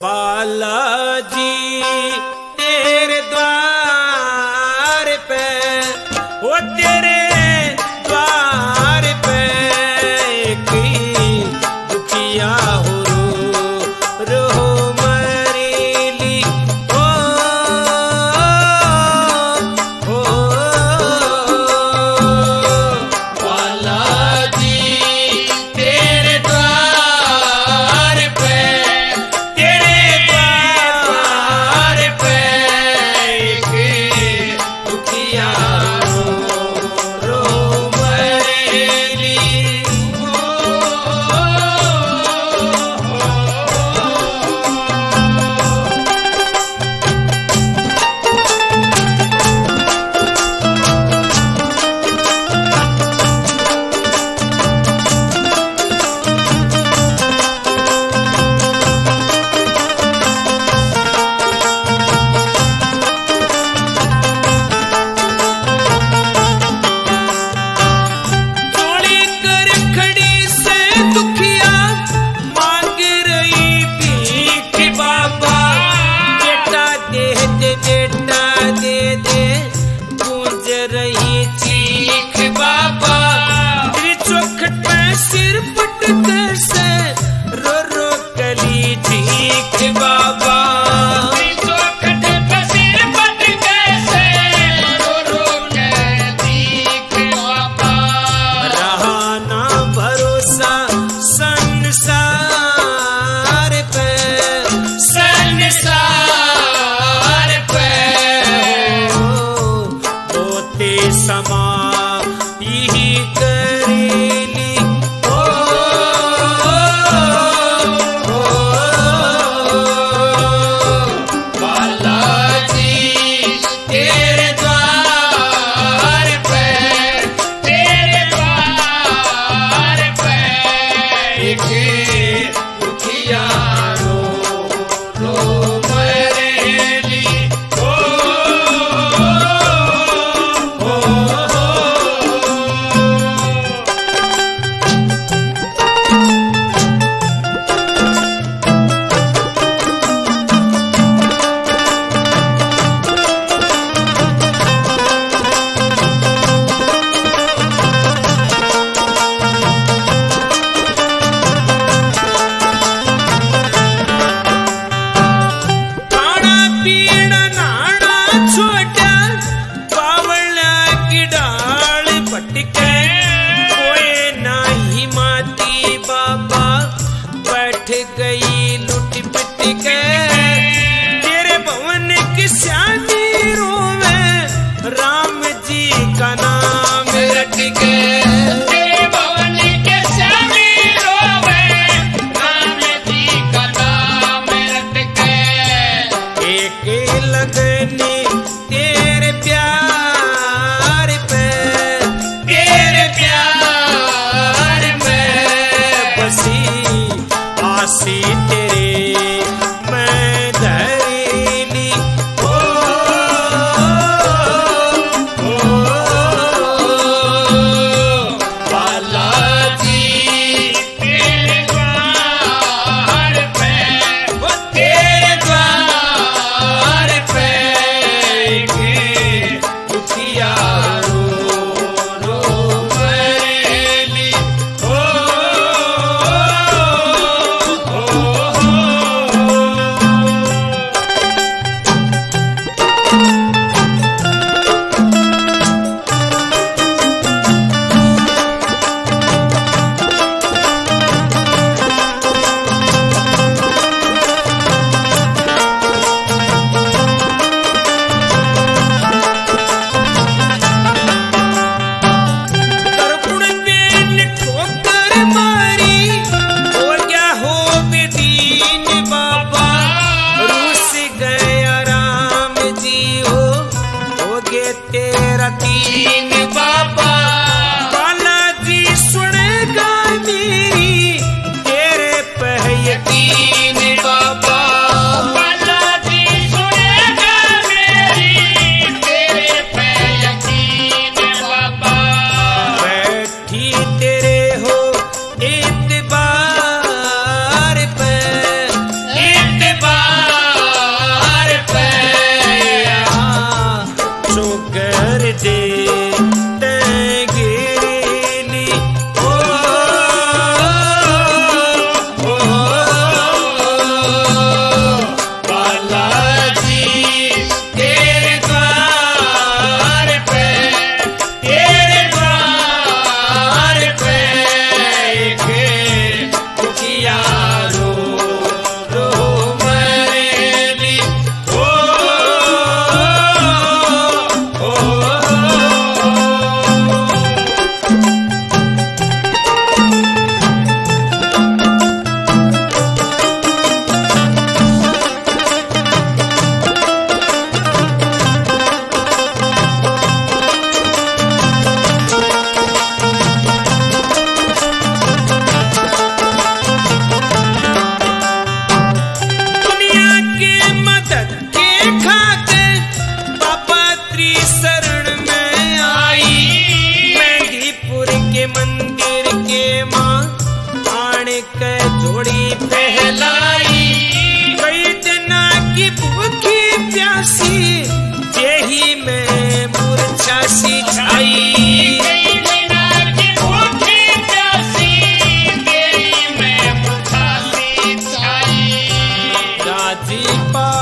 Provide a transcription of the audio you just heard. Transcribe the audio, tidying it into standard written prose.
बालाजी तेरे द्वार पे, वो तेरे द्वार पे एक दुखिया हो रो मरेली हो बालाजी तेरे द्वार पे, तेरे द्वार पे एक दुखिया रो मरेली थोड़ी कर खड़ी से दुखिया मांग रही भीख बाबा, बेटा दे दे बेटा दे दे गूंज रही चीख बाबा। तेरी चौखट पे सिर पटक से रो कली चीख बाबा। चौखट पे सिर पटक से रो के चीख बाबा। रहा ना भरोसा संसार पे, संसार पे होते समा यही करेली हो जी पा